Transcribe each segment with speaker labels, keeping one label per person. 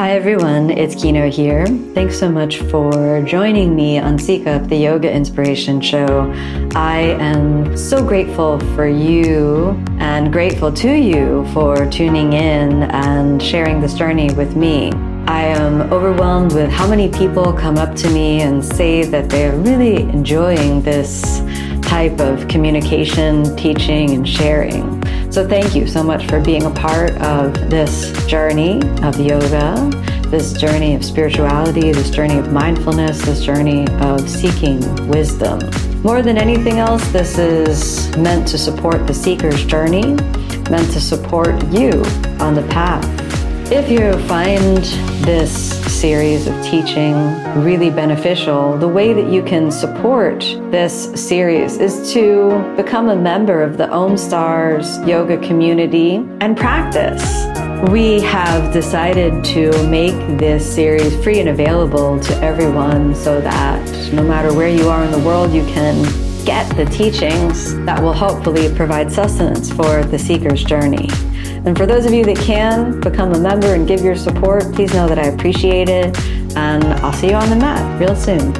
Speaker 1: Hi everyone, it's Kino here. Thanks so much for joining me on Seek Up, the Yoga Inspiration Show. I am so grateful for you and grateful to you for tuning in and sharing this journey with me. I am overwhelmed with how many people come up to me and say that they're really enjoying this type of communication, teaching, and sharing. So thank you so much for being a part of this journey of yoga, this journey of spirituality, this journey of mindfulness, this journey of seeking wisdom. More than anything else, this is meant to support the seeker's journey, meant to support you on the path. If you find this series of teaching really beneficial, the way that you can support this series is to become a member of the Om Stars yoga community and practice. We have decided to make this series free and available to everyone so that no matter where you are in the world, you can get the teachings that will hopefully provide sustenance for the seeker's journey. And for those of you that can become a member and give your support, please know that I appreciate it. And I'll see you on the mat real soon.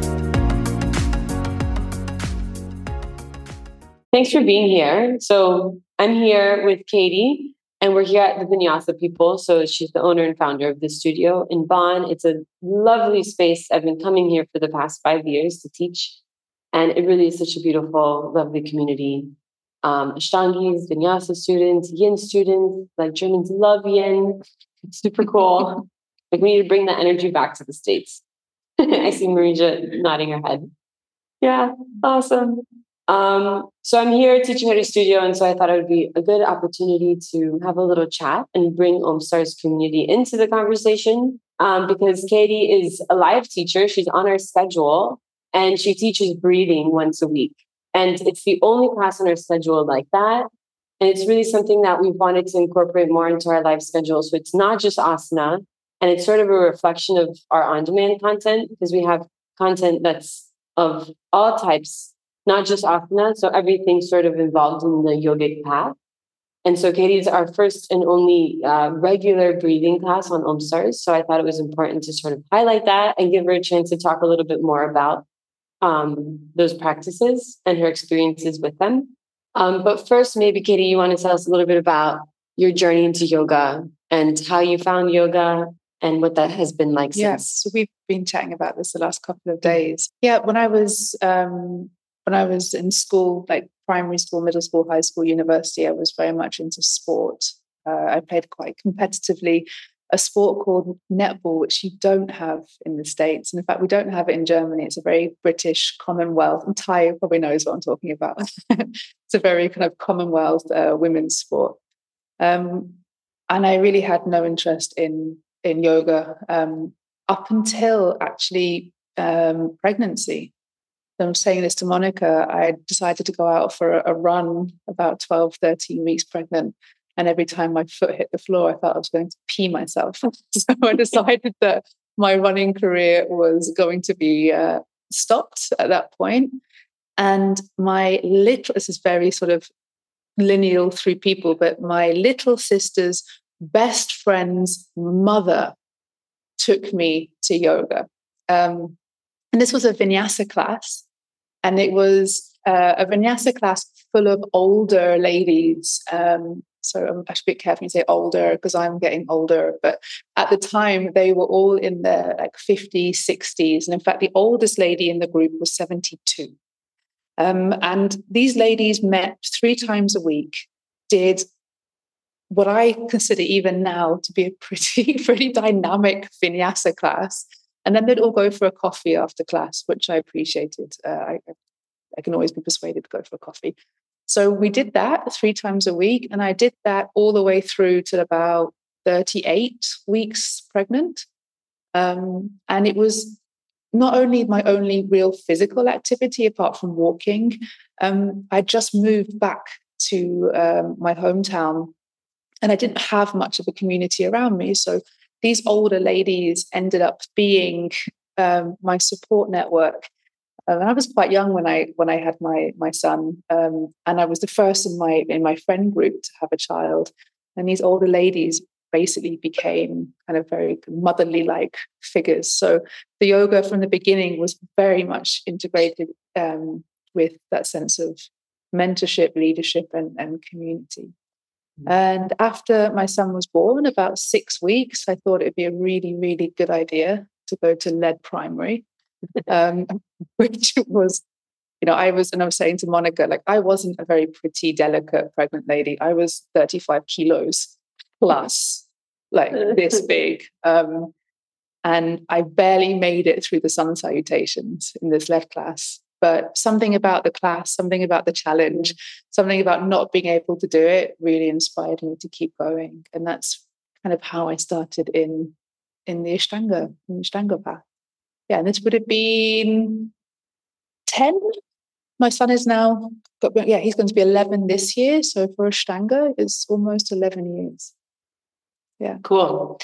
Speaker 2: Thanks for being here. So I'm here with Katie, and we're here at the Vinyasa People. So she's the owner and founder of the studio in Bonn. It's a lovely space. I've been coming here for the past 5 years to teach. And it really is such a beautiful, lovely community. Ashtangis, Vinyasa students, Yin students, like Germans love Yin. It's super cool. Like we need to bring that energy back to the States. I see Marija nodding her head. Yeah, awesome. So I'm here teaching at a studio, and so I thought it would be a good opportunity to have a little chat and bring Om Stars community into the conversation because Katie is a live teacher. She's on our schedule, and she teaches breathing once a week. And it's the only class on our schedule like that. And it's really something that we've wanted to incorporate more into our live schedule. So it's not just asana, and it's sort of a reflection of our on-demand content because we have content that's of all types, not just asana. So everything sort of involved in the yogic path. And so Katie's our first and only regular breathing class on Om Stars. So I thought it was important to sort of highlight that and give her a chance to talk a little bit more about those practices and her experiences with them. But first, maybe Katie, you want to tell us a little bit about your journey into yoga and how you found yoga and what that has been like since.
Speaker 3: Yes, so we've been chatting about this the last couple of days. Yeah, when I was in school, like primary school, middle school, high school, university, I was very much into sport. I played quite competitively a sport called netball, which you don't have in the States. And in fact, we don't have it in Germany. It's a very British Commonwealth. And Ty probably knows what I'm talking about. It's a very kind of Commonwealth women's sport. And I really had no interest in yoga up until actually pregnancy. So I'm saying this to Monica. I decided to go out for a run about 12, 13 weeks pregnant. And every time my foot hit the floor, I felt I was going to pee myself. So I decided that my running career was going to be stopped at that point. And this is very sort of lineal through people, but my little sister's best friend's mother took me to yoga. And this was a vinyasa class. And it was a vinyasa class full of older ladies. So I should be careful when you say older because I'm getting older. But at the time, they were all in their like 50s, 60s. And in fact, the oldest lady in the group was 72. And these ladies met 3 times a week, did what I consider even now to be a pretty dynamic vinyasa class. And then they'd all go for a coffee after class, which I appreciated. I can always be persuaded to go for a coffee. So we did that 3 times a week, and I did that all the way through to about 38 weeks pregnant. And it was not only my only real physical activity apart from walking. I just moved back to my hometown, and I didn't have much of a community around me. So these older ladies ended up being my support network. And I was quite young when I had my son, and I was the first in my friend group to have a child. And these older ladies basically became kind of very motherly like figures. So the yoga from the beginning was very much integrated with that sense of mentorship, leadership, and community. And after my son was born, about 6 weeks, I thought it'd be a really, really good idea to go to lead primary, which was, I was saying to Monica, like, I wasn't a very pretty, delicate pregnant lady. I was 35 kilos plus, like this big. And I barely made it through the sun salutations in this lead class. But something about the class, something about the challenge, something about not being able to do it really inspired me to keep going. And that's kind of how I started in the Ashtanga path. Yeah, and this would have been 10. My son is now, he's going to be 11 this year. So for Ashtanga, it's almost 11 years. Yeah.
Speaker 2: Cool.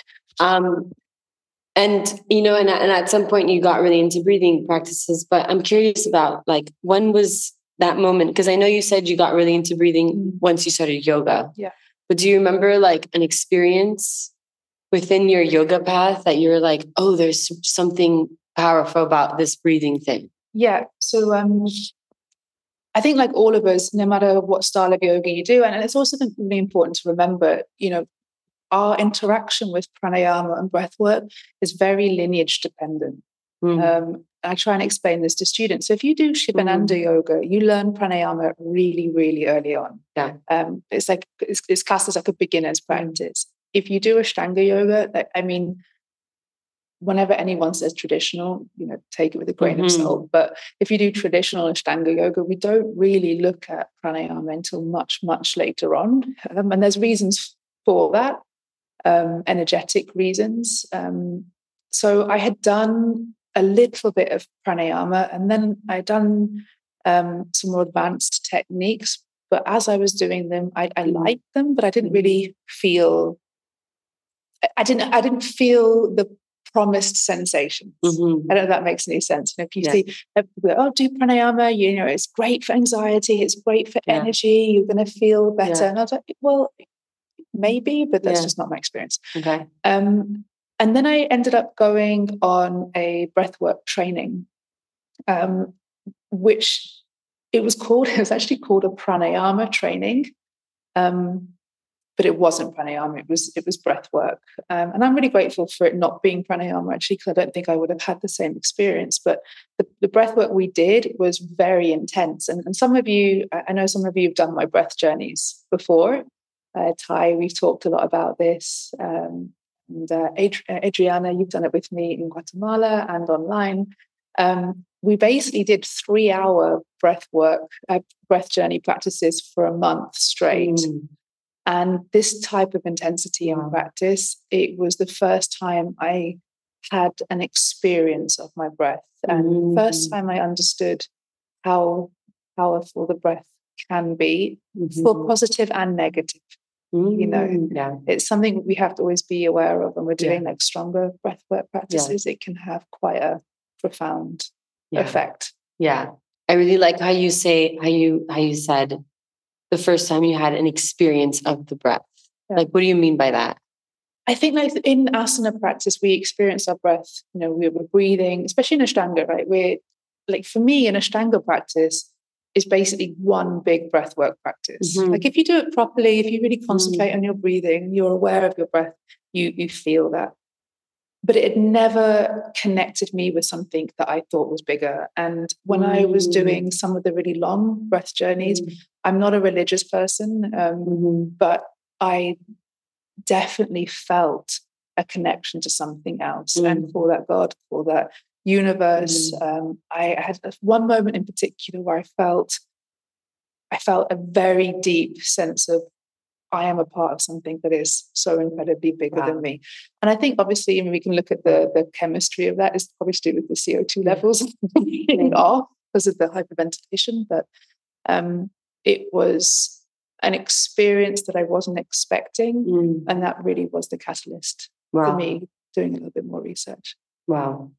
Speaker 2: And at some point you got really into breathing practices, but I'm curious about, like, when was that moment? Because I know you said you got really into breathing once you started yoga.
Speaker 3: Yeah.
Speaker 2: But do you remember like an experience within your yoga path that you're like, oh, there's something powerful about this breathing thing?
Speaker 3: Yeah. So I think, like all of us, no matter what style of yoga you do, and it's also really important to remember, our interaction with pranayama and breath work is very lineage dependent. I try and explain this to students. So if you do Shivananda yoga, you learn pranayama really, really early on.
Speaker 2: Yeah.
Speaker 3: It's classed as like a beginner's practice. If you do Ashtanga yoga, whenever anyone says traditional, take it with a grain of salt. But if you do traditional Ashtanga yoga, we don't really look at pranayama until much, much later on. And there's reasons for that. Energetic reasons. So I had done a little bit of pranayama, and then I'd done some more advanced techniques. But as I was doing them, I liked them, but I didn't really feel. I didn't feel the promised sensations. I don't know if that makes any sense. If you see people, do pranayama, it's great for anxiety, it's great for energy, you're going to feel better. And I was like, well, maybe, but that's just not my experience.
Speaker 2: Okay.
Speaker 3: And then I ended up going on a breathwork training, which it was actually called a pranayama training. But it wasn't pranayama, it was breathwork. And I'm really grateful for it not being pranayama, actually, because I don't think I would have had the same experience. But the breathwork we did was very intense. And some of you, I know some of you have done my breath journeys before. Ty, we've talked a lot about this. And Adriana, you've done it with me in Guatemala and online. We basically did 3-hour breath journey practices for a month straight. And this type of intensity in practice, it was the first time I had an experience of my breath. And the first time I understood how powerful the breath can be, for positive and negative. It's something we have to always be aware of when we're doing like stronger breathwork practices. It can have quite a profound effect.
Speaker 2: Yeah. I really like how you said the first time you had an experience of the breath. Like, what do you mean by that?
Speaker 3: I think, like, in asana practice, we experience our breath, we were breathing, especially in Ashtanga, right? We're like, for me, an Ashtanga practice is basically one big breath work practice. Like, if you do it properly, if you really concentrate on your breathing, you're aware of your breath, you feel that. But it had never connected me with something that I thought was bigger. And when I was doing some of the really long breath journeys, I'm not a religious person, but I definitely felt a connection to something else, and for that God, for that universe. I had one moment in particular where I felt a very deep sense of, I am a part of something that is so incredibly bigger than me. And I think, obviously, we can look at the chemistry of that. It's probably to do with the CO2 levels being off because of the hyperventilation. But it was an experience that I wasn't expecting. And that really was the catalyst for me doing a little bit more research.
Speaker 2: Wow.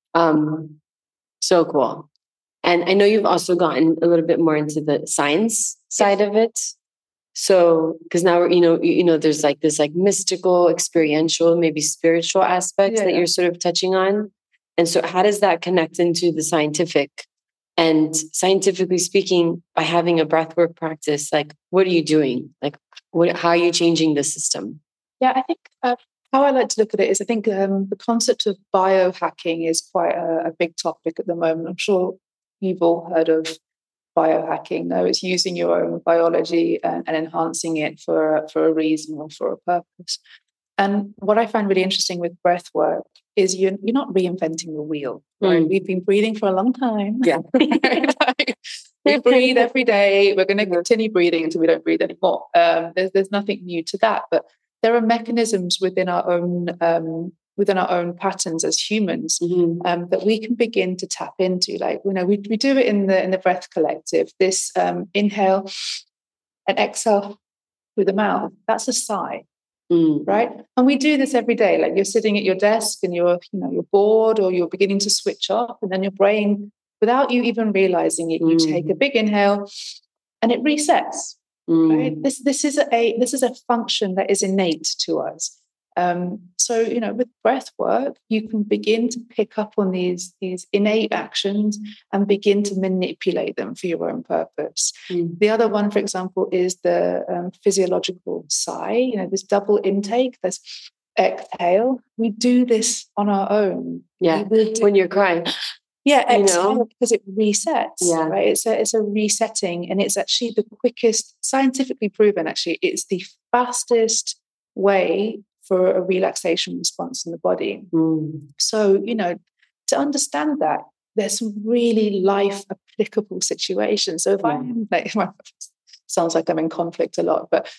Speaker 2: So cool. And I know you've also gotten a little bit more into the science side of it. So, because now we're, there's like this like mystical, experiential, maybe spiritual aspects that you're sort of touching on. And so how does that connect into the scientific? And scientifically speaking, by having a breathwork practice, like what are you doing? Like how are you changing the system?
Speaker 3: Yeah, I think how I like to look at it is I think the concept of biohacking is quite a big topic at the moment. I'm sure you've all heard of biohacking. No, it's using your own biology and enhancing it for a reason or for a purpose. And what I find really interesting with breath work is you're not reinventing the wheel. Right? We've been breathing for a long time.
Speaker 2: Yeah.
Speaker 3: We breathe every day. We're going to continue breathing until we don't breathe anymore. There's nothing new to that, but there are mechanisms within our own patterns as humans that we can begin to tap into. Like we do it in the Breath Collective. This inhale and exhale with the mouth. That's a sigh. Right. And we do this every day. Like you're sitting at your desk and you're bored or you're beginning to switch off, and then your brain, without you even realizing it, you take a big inhale and it resets. Right. This is a function that is innate to us. So with breath work, you can begin to pick up on these innate actions and begin to manipulate them for your own purpose. The other one, for example, is the physiological sigh. This double intake, this exhale. We do this on our own.
Speaker 2: Yeah, when you're crying.
Speaker 3: Yeah, exhale because it resets.
Speaker 2: Yeah.
Speaker 3: Right. It's a resetting, and it's actually the quickest, scientifically proven. Actually, it's the fastest way for a relaxation response in the body. So, to understand that, there's some really life applicable situations. So if I'm like, sounds like I'm in conflict a lot, but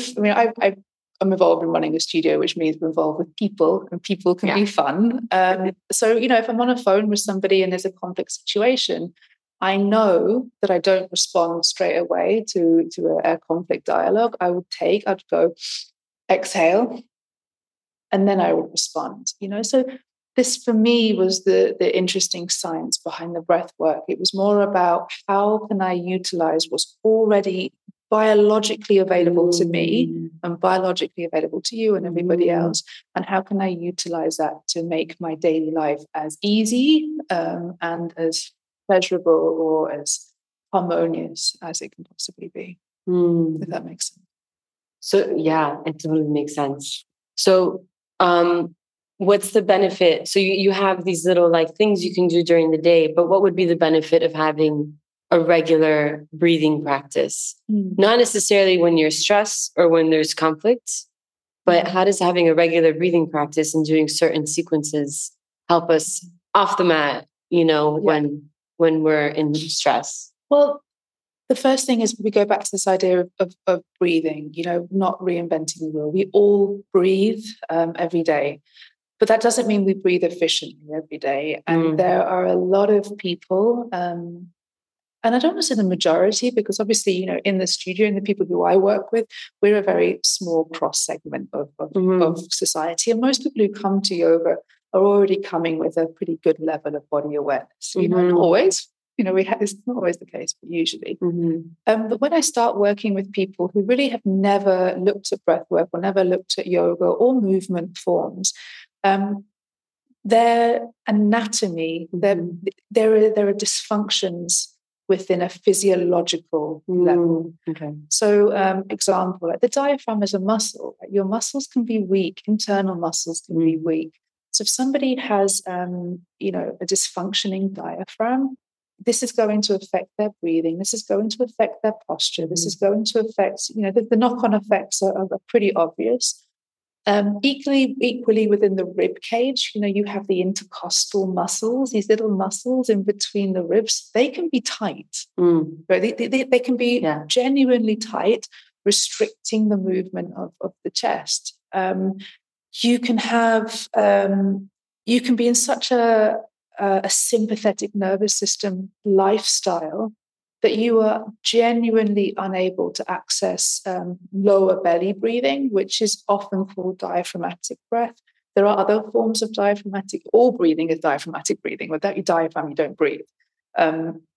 Speaker 3: I'm involved in running a studio, which means we're involved with people, and people can be fun. So, if I'm on a phone with somebody and there's a conflict situation, I know that I don't respond straight away to a conflict dialogue. I'd go exhale, and then I would respond. So this for me was the interesting science behind the breath work. It was more about how can I utilize what's already biologically available to me and biologically available to you and everybody else, and how can I utilize that to make my daily life as easy and as pleasurable or as harmonious as it can possibly be. If that makes sense.
Speaker 2: So yeah, it totally makes sense. So what's the benefit? So you have these little like things you can do during the day, but what would be the benefit of having a regular breathing practice? Not necessarily when you're stressed or when there's conflict, but how does having a regular breathing practice and doing certain sequences help us off the mat, when we're in stress?
Speaker 3: Well, the first thing is we go back to this idea of breathing, not reinventing the wheel. We all breathe every day, but that doesn't mean we breathe efficiently every day. And there are a lot of people, and I don't want to say the majority, because obviously, in the studio and the people who I work with, we're a very small cross segment of society. And most people who come to yoga are already coming with a pretty good level of body awareness. Not always. It's not always the case, but usually. But when I start working with people who really have never looked at breath work or never looked at yoga or movement forms, their anatomy, there are dysfunctions within a physiological level. Okay. So, example, like the diaphragm is a muscle. Like your muscles can be weak, internal muscles can be weak. So if somebody has, a dysfunctioning diaphragm, this is going to affect their breathing. This is going to affect their posture. This is going to affect, the knock-on effects are pretty obvious. Equally within the rib cage, you have the intercostal muscles, these little muscles in between the ribs. They can be tight. Right? They can be genuinely tight, restricting the movement of the chest. You can be in such a sympathetic nervous system lifestyle that you are genuinely unable to access lower belly breathing, which is often called diaphragmatic breath. There are other forms of diaphragmatic. All breathing is diaphragmatic breathing. Without your diaphragm, you don't breathe.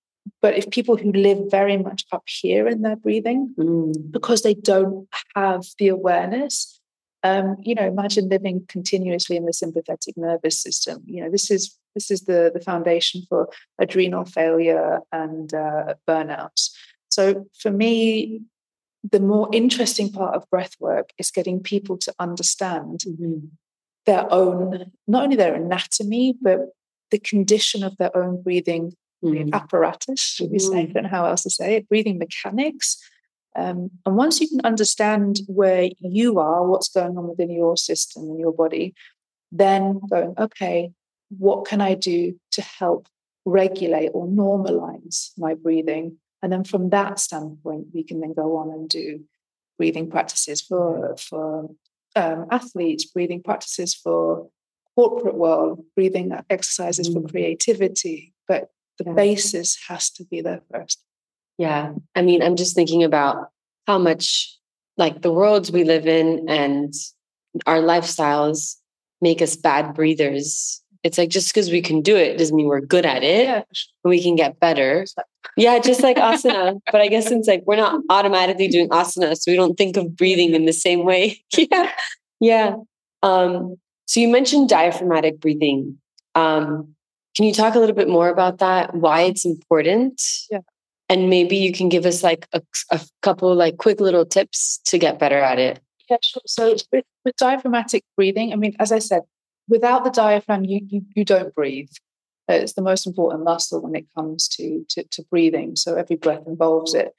Speaker 3: But if people who live very much up here in their breathing, because they don't have the awareness, imagine living continuously in the sympathetic nervous system. This is the foundation for adrenal failure and burnout. So for me, the more interesting part of breath work is getting people to understand their own, not only their anatomy, but the condition of their own breathing apparatus, should we say? I don't know how else to say it, breathing mechanics. And once you can understand where you are, what's going on within your system and your body, then going, okay, what can I do to help regulate or normalize my breathing? And then from that standpoint, we can then go on and do breathing practices for athletes, breathing practices for corporate world, breathing exercises for creativity. But the basis has to be there first.
Speaker 2: Yeah. I mean, I'm just thinking about how much like the worlds we live in and our lifestyles make us bad breathers. It's like just because we can do it doesn't mean we're good at it. Yeah. We can get better. Yeah, just like asana. But I guess it's like we're not automatically doing asana, so we don't think of breathing in the same way. Yeah. So you mentioned diaphragmatic breathing. Can you talk a little bit more about that? Why it's important?
Speaker 3: Yeah.
Speaker 2: And maybe you can give us like a couple like quick little tips to get better at it.
Speaker 3: Yeah, sure. So with diaphragmatic breathing, I mean, as I said, without the diaphragm, you don't breathe. It's the most important muscle when it comes to breathing. So every breath involves it.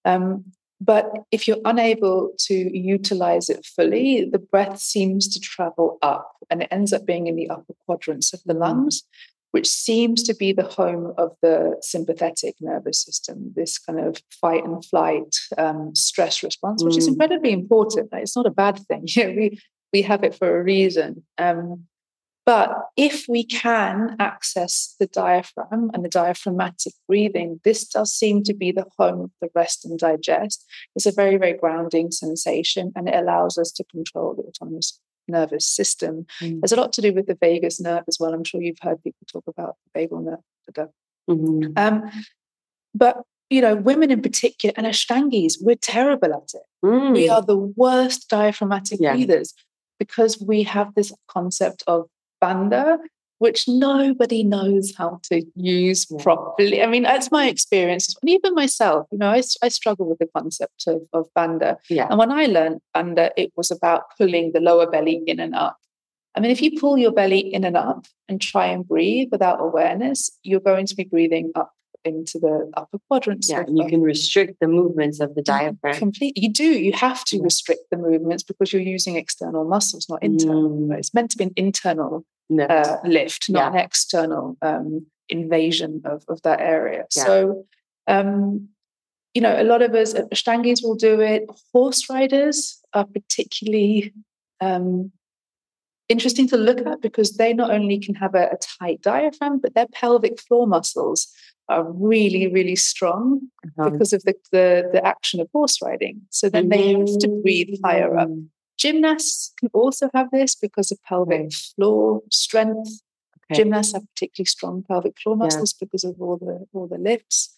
Speaker 3: But if you're unable to utilize it fully, the breath seems to travel up and it ends up being in the upper quadrants of the lungs, which seems to be the home of the sympathetic nervous system, this kind of fight and flight stress response, which is incredibly important. It's not a bad thing. We have it for a reason. But if we can access the diaphragm and the diaphragmatic breathing, this does seem to be the home of the rest and digest. It's a very, very grounding sensation, and it allows us to control the autonomous nervous system. There's a lot to do with the vagus nerve as well. I'm sure you've heard people talk about the vagal nerve. But women in particular, and Ashtangis, we're terrible at it. We are the worst diaphragmatic breathers because we have this concept of bandha, which nobody knows how to use properly. I mean, that's my experience. And even myself, I struggle with the concept of bandha. Yeah. And when I learned bandha, it was about pulling the lower belly in and up. I mean, if you pull your belly in and up and try and breathe without awareness, you're going to be breathing up into the upper quadrants.
Speaker 2: Yeah, and you can restrict the movements of the diaphragm.
Speaker 3: Completely. You do. You have to restrict the movements because you're using external muscles, not internal. Right? It's meant to be an internal lift, not an external invasion of that area. Yeah. So, a lot of us, Ashtangis will do it. Horse riders are particularly interesting to look at because they not only can have a tight diaphragm, but their pelvic floor muscles are really, really strong because of the action of horse riding. So then they have to breathe higher up. Gymnasts can also have this because of pelvic floor strength. Okay. Gymnasts have particularly strong pelvic floor muscles because of all the lifts.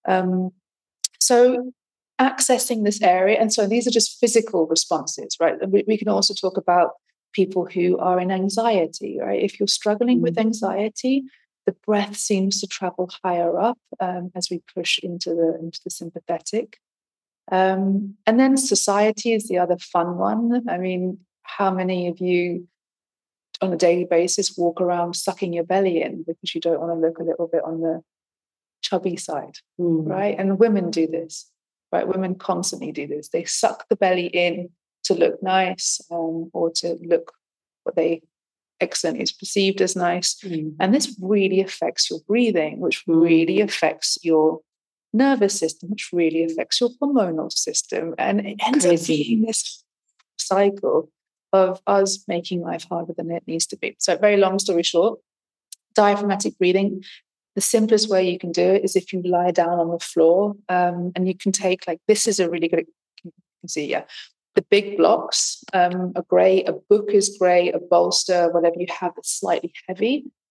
Speaker 3: So accessing this area, and so these are just physical responses, right? We can also talk about people who are in anxiety, right? If you're struggling with anxiety, the breath seems to travel higher up as we push into the sympathetic. And then satiety is the other fun one. I mean, how many of you on a daily basis walk around sucking your belly in because you don't want to look a little bit on the chubby side, right? And women do this, right? Women constantly do this. They suck the belly in to look nice or to look what they externally is perceived as nice. And this really affects your breathing, which really affects your nervous system, which really affects your hormonal system. And it ends up being this cycle of us making life harder than it needs to be. So very long story short, diaphragmatic breathing, the simplest way you can do it is if you lie down on the floor and you can take this is a really good, you can see, the big blocks are grey, a book is grey, a bolster, whatever you have that's slightly heavy.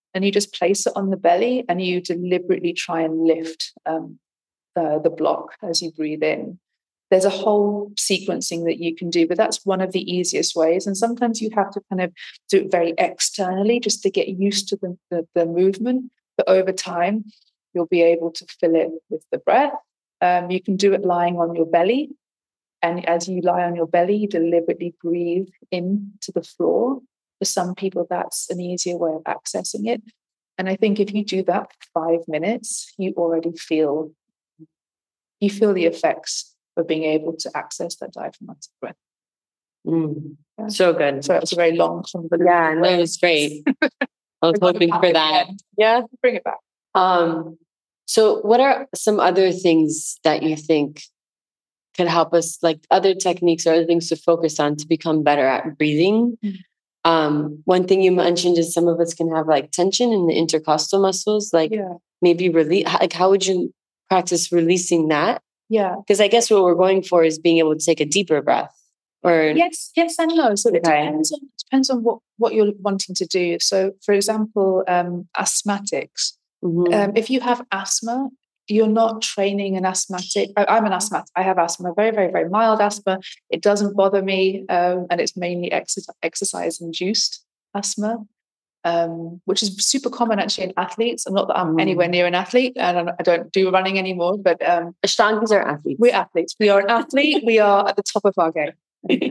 Speaker 3: and you just place it on the belly and you deliberately try and lift the block as you breathe in. There's a whole sequencing that you can do, but that's one of the easiest ways. And sometimes you have to kind of do it very externally just to get used to the movement. But over time, you'll be able to fill it with the breath. You can do it lying on your belly. And as you lie on your belly, you deliberately breathe into the floor. For some people, that's an easier way of accessing it. And I think if you do that for 5 minutes, you already feel the effects of being able to access that diaphragmatic breath.
Speaker 2: Yeah. So good.
Speaker 3: So it was a very long convoluted.
Speaker 2: Yeah, no, it was great. I was hoping for that. Yeah,
Speaker 3: bring it back.
Speaker 2: So what are some other things that you think could help us, like other techniques or other things to focus on to become better at breathing? One thing you mentioned is some of us can have like tension in the intercostal muscles, like maybe release. Like, how would you practice releasing that?
Speaker 3: Yeah,
Speaker 2: because I guess what we're going for is being able to take a deeper breath. Or
Speaker 3: yes and no. So it depends on what you're wanting to do. So, for example, asthmatics. If you have asthma, you're not training an asthmatic. I'm an asthmatic. I have asthma, very, very, very mild asthma. It doesn't bother me, and it's mainly exercise-induced asthma, which is super common actually in athletes. And not that I'm anywhere near an athlete, and I don't do running anymore. But
Speaker 2: Ashtangis are athletes.
Speaker 3: We're athletes. We are an athlete. We are at the top of our game.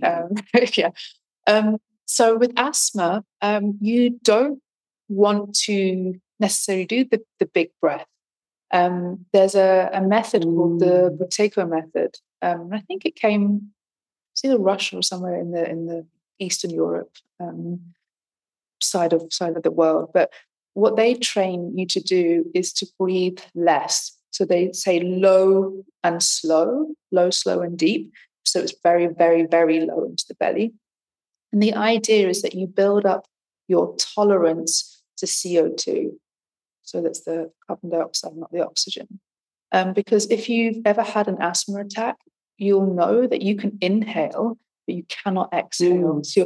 Speaker 3: So with asthma, you don't want to necessarily do the big breath. There's a method called the Buteyko method. I think it came, it's either Russia or somewhere in the Eastern Europe side of the world. But what they train you to do is to breathe less. So they say low, slow, and deep. So it's very, very, very low into the belly. And the idea is that you build up your tolerance to CO2. So that's the carbon dioxide, not the oxygen. Because if you've ever had an asthma attack, you'll know that you can inhale, but you cannot exhale. So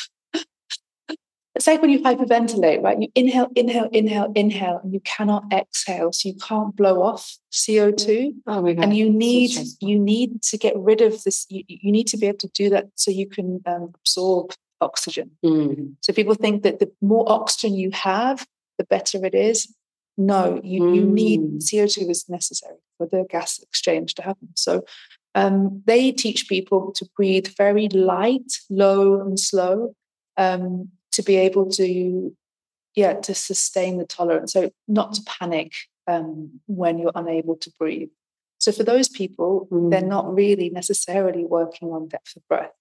Speaker 3: it's like when you hyperventilate, right? You inhale, and you cannot exhale. So you can't blow off CO2.
Speaker 2: Oh my God.
Speaker 3: And you need to get rid of this. You need to be able to do that so you can absorb oxygen. So people think that the more oxygen you have, the better it is. No, you need CO2 is necessary for the gas exchange to happen. So they teach people to breathe very light, low, and slow. To be able to sustain the tolerance, so not to panic when you're unable to breathe. So for those people, they're not really necessarily working on depth of breath.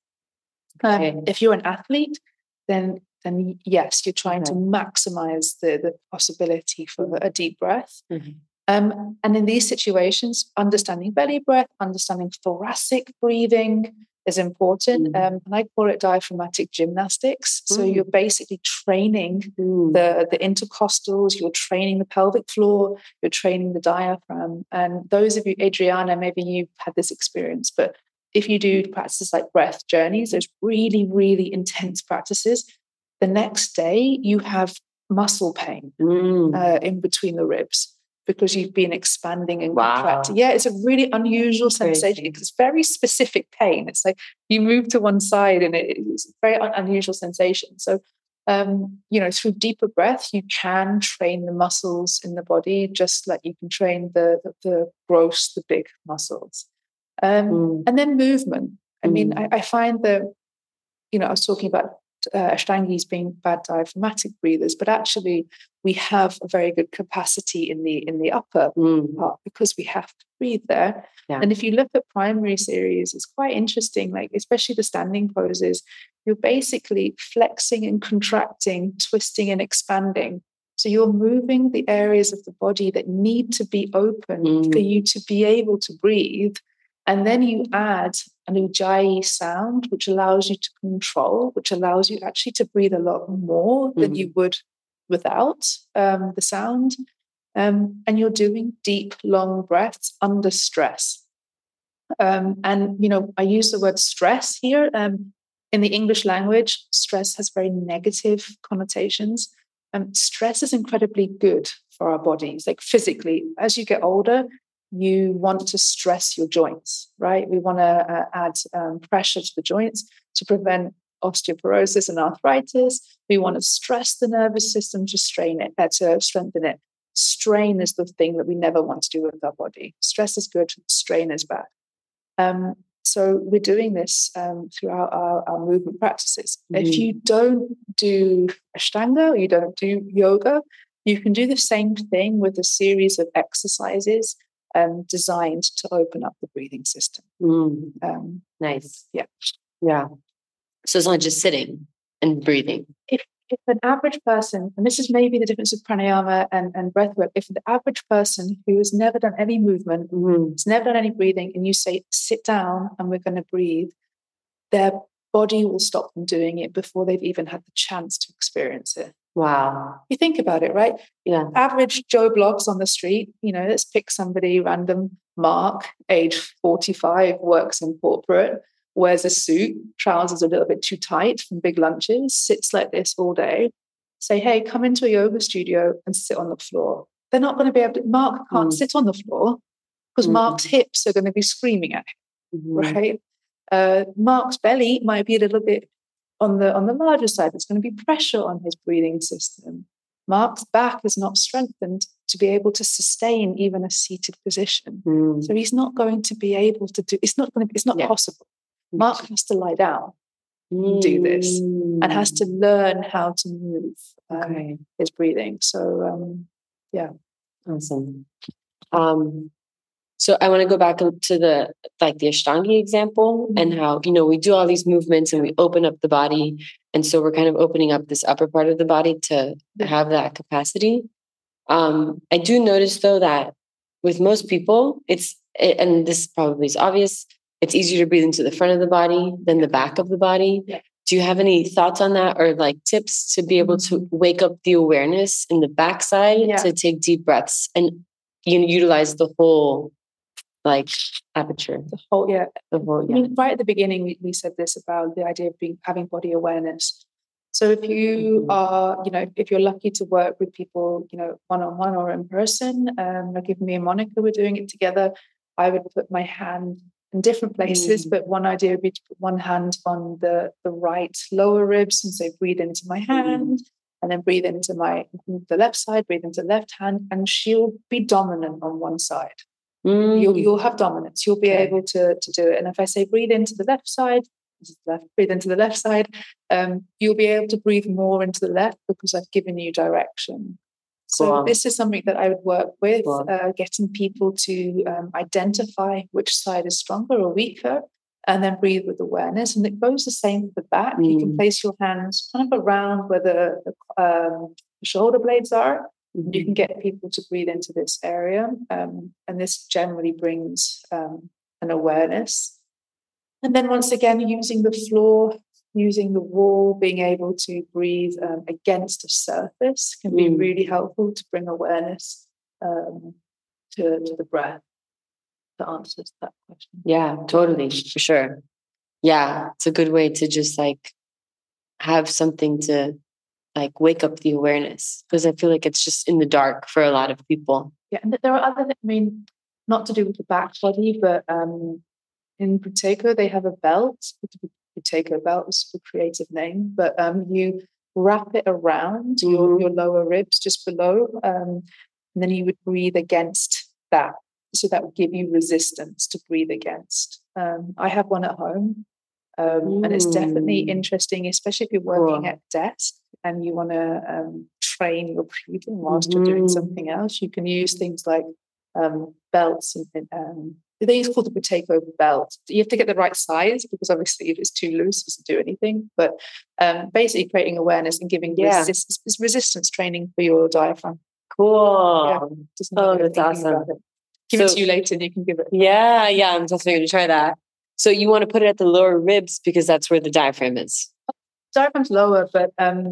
Speaker 3: If you're an athlete, then yes, you're trying to maximize the possibility for a deep breath. And in these situations, understanding belly breath, understanding thoracic breathing is important. And I call it diaphragmatic gymnastics. So you're basically training the intercostals, you're training the pelvic floor, you're training the diaphragm. And those of you, Adriana, maybe you've had this experience, but if you do practices like breath journeys, those really, really intense practices, the next day you have muscle pain in between the ribs, because you've been expanding and contracting. Yeah, it's a really unusual sensation because it's very specific pain. It's like you move to one side and it's a very unusual sensation. So, through deeper breath, you can train the muscles in the body just like you can train the gross, the big muscles. And then movement. I mean, I find that, I was talking about Ashtangis being bad diaphragmatic breathers, but actually we have a very good capacity in the upper part because we have to breathe there. And if you look at primary series, it's quite interesting, like especially the standing poses, you're basically flexing and contracting, twisting and expanding. So you're moving the areas of the body that need to be open for you to be able to breathe. And then you add an ujjayi sound, which allows you to control, which allows you actually to breathe a lot more than you would without the sound. And you're doing deep, long breaths under stress. And I use the word stress here. In the English language, stress has very negative connotations. stress is incredibly good for our bodies. Like physically, as you get older, you want to stress your joints, right? We want to add pressure to the joints to prevent osteoporosis and arthritis. We want to stress the nervous system to to strengthen it. Strain is the thing that we never want to do with our body. Stress is good, strain is bad. So we're doing this throughout our movement practices. If you don't do Ashtanga or you don't do yoga, you can do the same thing with a series of exercises designed to open up the breathing system.
Speaker 2: Nice.
Speaker 3: Yeah.
Speaker 2: Yeah. So it's not just sitting and breathing.
Speaker 3: If an average person, and this is maybe the difference with pranayama and breath work, if the average person who has never done any movement, has never done any breathing, and you say, sit down and we're going to breathe, their body will stop them doing it before they've even had the chance to experience it.
Speaker 2: Wow.
Speaker 3: You think about it, right?
Speaker 2: Yeah.
Speaker 3: Average Joe Bloggs on the street, let's pick somebody random, Mark, age 45, works in corporate, wears a suit, trousers a little bit too tight from big lunches, sits like this all day. Say, hey, come into a yoga studio and sit on the floor. They're not going to be able to. Mark can't sit on the floor because Mark's hips are going to be screaming at him, right? Mark's belly might be a little bit on the larger side. There's going to be pressure on his breathing system. Mark's back is not strengthened to be able to sustain even a seated position. So he's not going to be able to do. It's not possible. Mark has to lie down and do this, and has to learn how to move his breathing. So,
Speaker 2: awesome. So I want to go back to the Ashtanga example and how, we do all these movements and we open up the body. And so we're kind of opening up this upper part of the body to have that capacity. I do notice though that with most people, and this probably is obvious, it's easier to breathe into the front of the body than the back of the body. Yeah. Do you have any thoughts on that or tips to be able to wake up the awareness in the backside to take deep breaths and utilize the whole aperture?
Speaker 3: The whole. I mean, right at the beginning, we said this about the idea of having body awareness. So if you are, if you're lucky to work with people, one-on-one or in person, like if me and Monica were doing it together, I would put my hand in different places, but one idea would be to put one hand on the right lower ribs and say, breathe into my hand, and then breathe into the left side, breathe into the left hand, and she'll be dominant on one side. You'll have dominance. You'll be able to do it. And if I say breathe into the left side, breathe into the left side, you'll be able to breathe more into the left because I've given you direction. So this is something that I would work with, getting people to identify which side is stronger or weaker, and then breathe with awareness. And it goes the same with the back. You can place your hands kind of around where the shoulder blades are. You can get people to breathe into this area. And this generally brings an awareness. And then once again, using the floor, using the wall, being able to breathe against a surface can be really helpful to bring awareness to the breath. The answer to that question.
Speaker 2: Yeah, totally, for sure. Yeah, it's a good way to just have something to wake up the awareness, because I feel like it's just in the dark for a lot of people.
Speaker 3: Yeah, and there are other, not to do with the back body, but in Buteyko they have a belt. Buteyko belt is a creative name, but you wrap it around your lower ribs just below, and then you would breathe against that. So that would give you resistance to breathe against. I have one at home, and it's definitely interesting, especially if you're working at desk and you want to train your breathing whilst you're doing something else. You can use things like belts. They call the Buteyko belt. You have to get the right size, because obviously if it's too loose, it doesn't do anything. But basically creating awareness and giving resistance training for your diaphragm.
Speaker 2: Cool. That's awesome.
Speaker 3: Give it to you later and you can give it.
Speaker 2: Yeah, I'm definitely going to try that. So you want to put it at the lower ribs because that's where the diaphragm is.
Speaker 3: Diaphragm's lower, but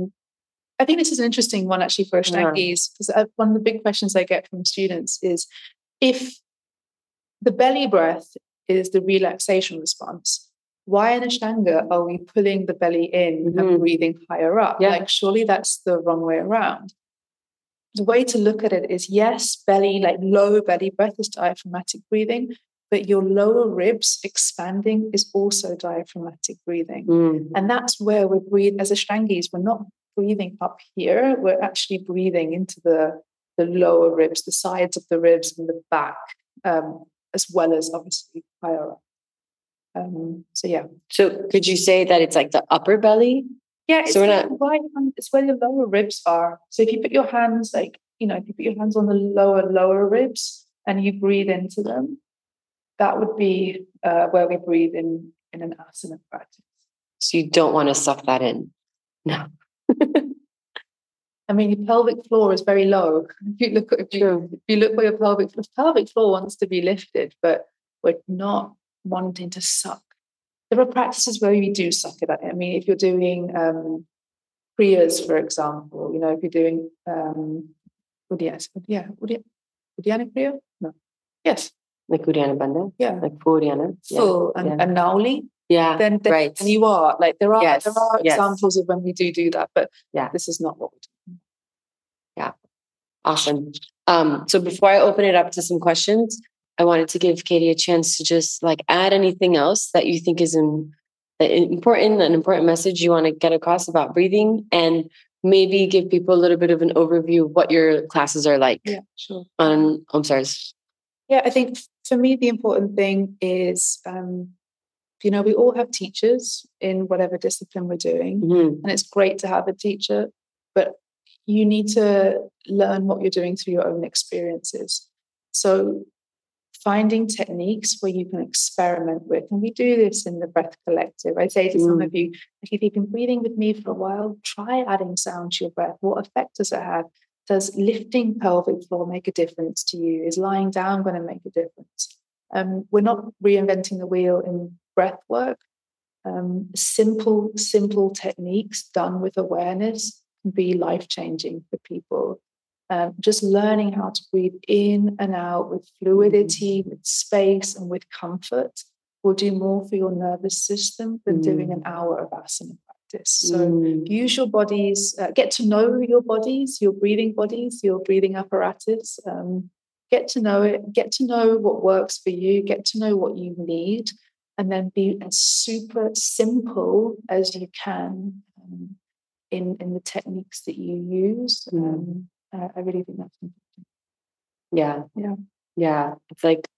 Speaker 3: I think this is an interesting one actually for Ashtangis, because one of the big questions I get from students is, if the belly breath is the relaxation response, why in Ashtanga are we pulling the belly in and breathing higher up?
Speaker 2: Yeah.
Speaker 3: Like, surely that's the wrong way around. The way to look at it is, yes, belly, like low belly breath is diaphragmatic breathing, but your lower ribs expanding is also diaphragmatic breathing. And that's where we breathe as Ashtangis. We're not breathing up here. We're actually breathing into the lower ribs, the sides of the ribs and the back, as well as obviously higher up. So yeah.
Speaker 2: So could you say that it's like the upper belly?
Speaker 3: Yeah,
Speaker 2: so we're not.
Speaker 3: It's where your lower ribs are. So if you put your hands if you put your hands on the lower ribs and you breathe into them, that would be where we breathe in an asana practice.
Speaker 2: So you don't want to suck that in. No.
Speaker 3: I mean, your pelvic floor is very low. If you look where your pelvic floor wants to be lifted, but we're not wanting to suck. There are practices where you do suck it. I mean, if you're doing kriyas, for example, if you're doing Uddiyana kriya? No. Yes.
Speaker 2: Like Uddiyana Bandha?
Speaker 3: Yeah.
Speaker 2: Like full Uddiyana?
Speaker 3: Full and Nauli?
Speaker 2: Yeah.
Speaker 3: Then
Speaker 2: right.
Speaker 3: And you are. Like there are
Speaker 2: yes.
Speaker 3: examples of when we do that, but this is not what we do.
Speaker 2: Yeah. Awesome. So before I open it up to some questions, I wanted to give Katie a chance to just like add anything else that you think is an important message you want to get across about breathing, and maybe give people a little bit of an overview of what your classes are like.
Speaker 3: Yeah, sure.
Speaker 2: On OMSARS.
Speaker 3: Yeah, I think for me, the important thing is, we all have teachers in whatever discipline we're doing, and it's great to have a teacher, but you need to learn what you're doing through your own experiences. So finding techniques where you can experiment with, and we do this in the Breath Collective. I say to some of you, if you've been breathing with me for a while, try adding sound to your breath. What effect does it have? Does lifting pelvic floor make a difference to you? Is lying down going to make a difference? We're not reinventing the wheel in breath work. Simple techniques done with awareness can be life-changing for people. Just learning how to breathe in and out with fluidity, with space, and with comfort will do more for your nervous system than doing an hour of asana practice. So use your bodies, get to know your bodies, your breathing apparatus. Get to know it, get to know what works for you, get to know what you need, and then be as super simple as you can in the techniques that you use. I really think that's important.
Speaker 2: Yeah. It's like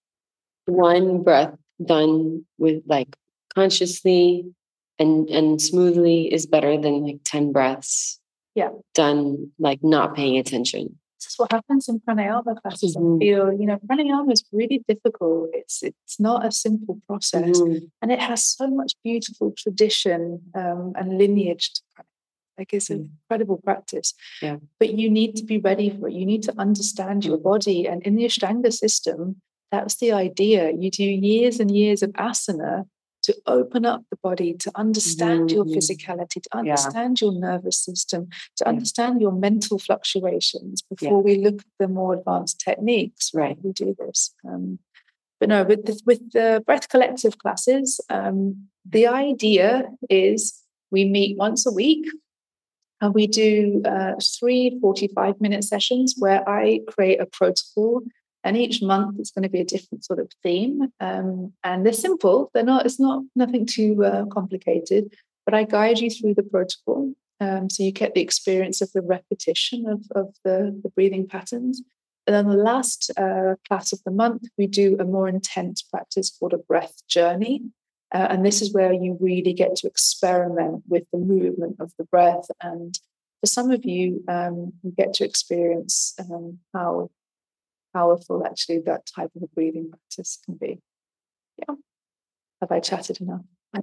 Speaker 2: one breath done with like consciously and smoothly is better than like 10 breaths done like not paying attention.
Speaker 3: This is what happens in pranayama classes. I feel, pranayama is really difficult. It's not a simple process, and it has so much beautiful tradition and lineage to pranayama. Like it's an incredible practice. Yeah. But you need to be ready for it. You need to understand your body. And in the Ashtanga system, that's the idea. You do years and years of asana to open up the body, to understand your physicality, to understand your nervous system, to understand your mental fluctuations before we look at the more advanced techniques. Right. We do this. But no, with the Breath Collective classes, the idea is we meet once a week. And we do 3 45-minute sessions where I create a protocol, and each month it's going to be a different sort of theme. And they're simple; it's not nothing too complicated. But I guide you through the protocol, so you get the experience of the repetition of the breathing patterns. And then the last class of the month, we do a more intense practice called a breath journey. And this is where you really get to experiment with the movement of the breath. And for some of you, you get to experience how powerful actually that type of a breathing practice can be. Yeah. Have I chatted enough?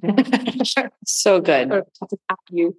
Speaker 2: So good.
Speaker 3: Or chatted at you.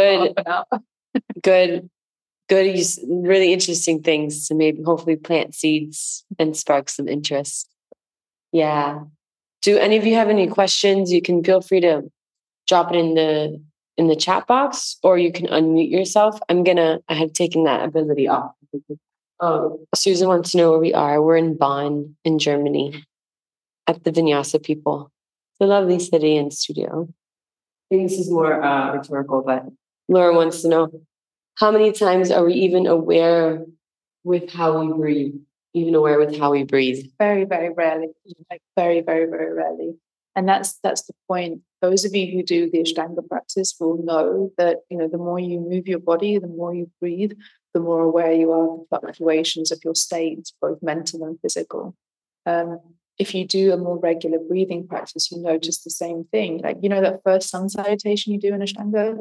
Speaker 2: It's good, really interesting things to maybe hopefully plant seeds and spark some interest. Yeah. Do any of you have any questions? You can feel free to drop it in the chat box, or you can unmute yourself. I have taken that ability off. Susan wants to know where we are. We're in Bonn in Germany at the Vinyasa people. The lovely city and studio. I think this is more rhetorical, but Laura wants to know, how many times are we even aware with how we breathe? Even aware with how we breathe?
Speaker 3: Very, very rarely. Like very, very, very rarely. And that's the point. Those of you who do the Ashtanga practice will know that, the more you move your body, the more you breathe, the more aware you are of the fluctuations of your state, both mental and physical. If you do a more regular breathing practice, you notice the same thing. Like, that first sun salutation you do in Ashtanga,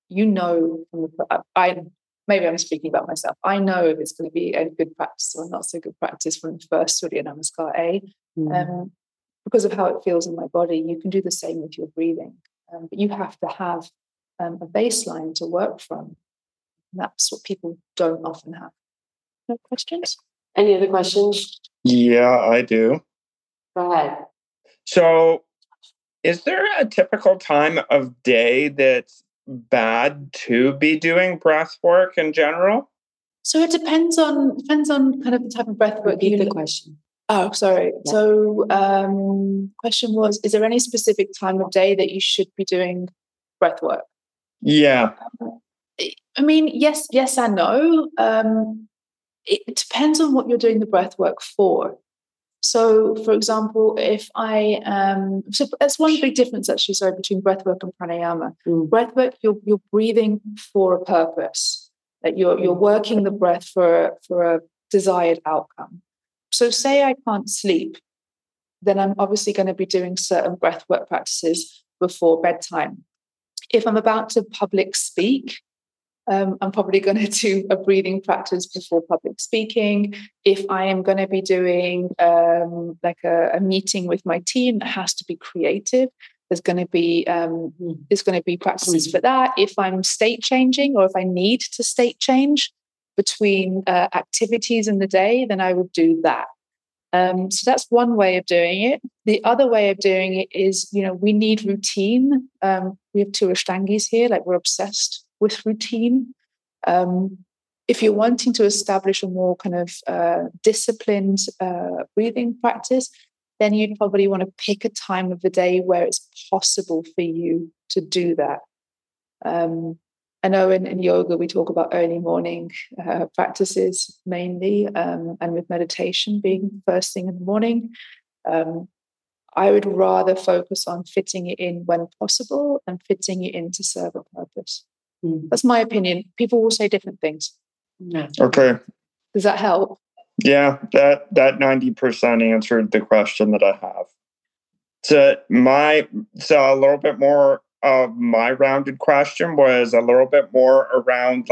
Speaker 3: maybe I'm speaking about myself. I know if it's going to be a good practice or not so good practice from the first Surya Namaskar A. Because of how it feels in my body. You can do the same with your breathing, but you have to have a baseline to work from. And that's what people don't often have. No questions?
Speaker 2: Any other questions?
Speaker 4: Yeah, I do.
Speaker 2: Go ahead.
Speaker 4: So, is there a typical time of day that's bad to be doing breath work in general?
Speaker 3: So it depends on kind of the type of breath work.
Speaker 2: Repeat the question.
Speaker 3: Oh, sorry. Yeah. So, question was: is there any specific time of day that you should be doing breath work?
Speaker 4: Yeah.
Speaker 3: I mean, yes and no. It depends on what you're doing the breath work for. So, for example, if I so that's one big difference actually. Sorry, between breath work and pranayama. Breath work, you're breathing for a purpose. That you're working the breath for a desired outcome. So say I can't sleep, then I'm obviously going to be doing certain breathwork practices before bedtime. If I'm about to public speak, I'm probably going to do a breathing practice before public speaking. If I am going to be doing like a meeting with my team that has to be creative, there's going to be practices for that. If I'm state changing or if I need to state change between activities in the day, then I would do that. So that's one way of doing it. The other way of doing it is, we need routine. We have two Ashtangis here, like we're obsessed with routine. If you're wanting to establish a more kind of disciplined breathing practice, then you'd probably want to pick a time of the day where it's possible for you to do that. I know in yoga we talk about early morning practices mainly, and with meditation being first thing in the morning. I would rather focus on fitting it in when possible and fitting it in to serve a purpose. That's my opinion. People will say different things.
Speaker 2: Yeah.
Speaker 4: Okay.
Speaker 3: Does that help?
Speaker 4: Yeah, that 90% answered the question that I have. So a little bit more of my rounded question was a little bit more around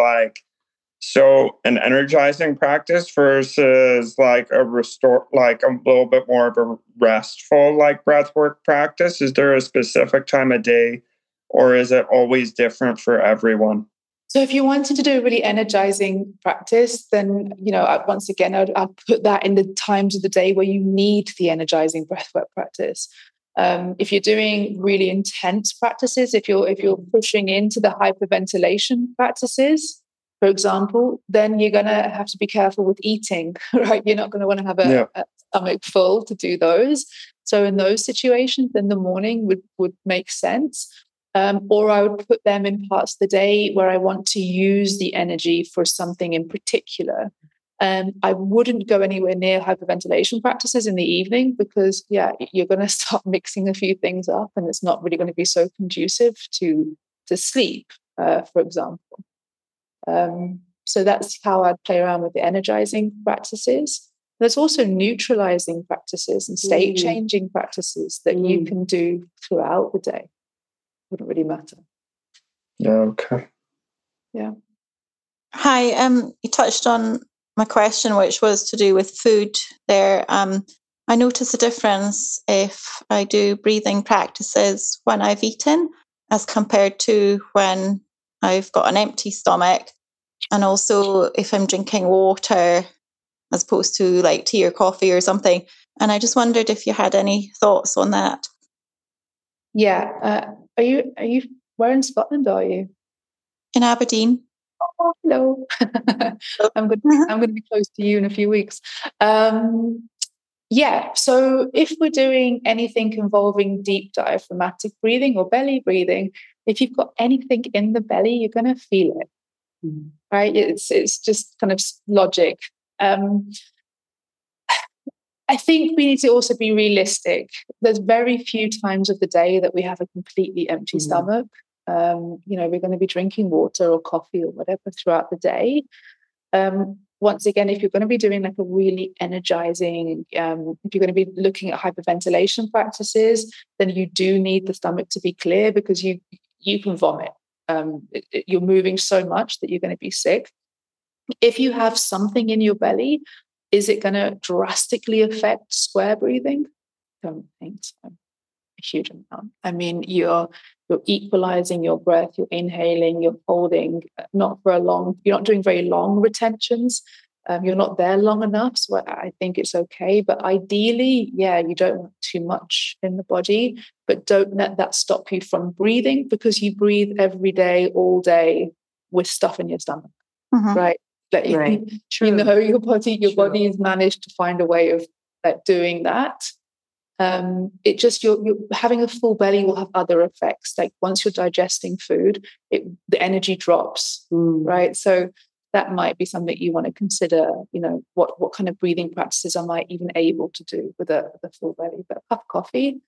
Speaker 4: so an energizing practice versus like a restore, like a little bit more of a restful like breathwork practice. Is there a specific time of day, or is it always different for everyone?
Speaker 3: So if you wanted to do a really energizing practice, then, once again, I'd put that in the times of the day where you need the energizing breathwork practice. If you're doing really intense practices, if you're pushing into the hyperventilation practices, for example, then you're going to have to be careful with eating, right? You're not going to want to have a stomach full to do those. So in those situations, then the morning would make sense. Or I would put them in parts of the day where I want to use the energy for something in particular. I wouldn't go anywhere near hyperventilation practices in the evening because, you're going to start mixing a few things up and it's not really going to be so conducive to sleep, for example. So that's how I'd play around with the energizing practices. There's also neutralizing practices and state changing practices that you can do throughout the day. Wouldn't really matter.
Speaker 4: Yeah, okay.
Speaker 3: Yeah.
Speaker 5: Hi, you touched on my question, which was to do with food there. I notice a difference if I do breathing practices when I've eaten as compared to when I've got an empty stomach, and also if I'm drinking water as opposed to like tea or coffee or something. And I just wondered if you had any thoughts on that.
Speaker 3: Yeah. Are you where in Scotland are you?
Speaker 5: In Aberdeen.
Speaker 3: Oh, hello. I'm going to be close to you in a few weeks. Yeah. So if we're doing anything involving deep diaphragmatic breathing or belly breathing, if you've got anything in the belly, you're going to feel it, right? It's just kind of logic. I think we need to also be realistic. There's very few times of the day that we have a completely empty stomach. We're going to be drinking water or coffee or whatever throughout the day. Once again, if you're going to be doing like a really energizing, if you're going to be looking at hyperventilation practices, then you do need the stomach to be clear, because you can vomit. You're moving so much that you're going to be sick. If you have something in your belly, is it going to drastically affect square breathing? Don't think so. A huge amount. I mean, you're equalizing your breath, you're inhaling, you're holding, you're not doing very long retentions. You're not there long enough. So I think it's okay. But ideally, you don't want too much in the body, but don't let that stop you from breathing, because you breathe every day, all day with stuff in your stomach, right?
Speaker 2: Right.
Speaker 3: Your body has managed to find a way of doing that. It just you're having a full belly will have other effects. Like once you're digesting food, the energy drops, right? So that might be something you want to consider. What kind of breathing practices am I even able to do with a full belly? But a cup of coffee,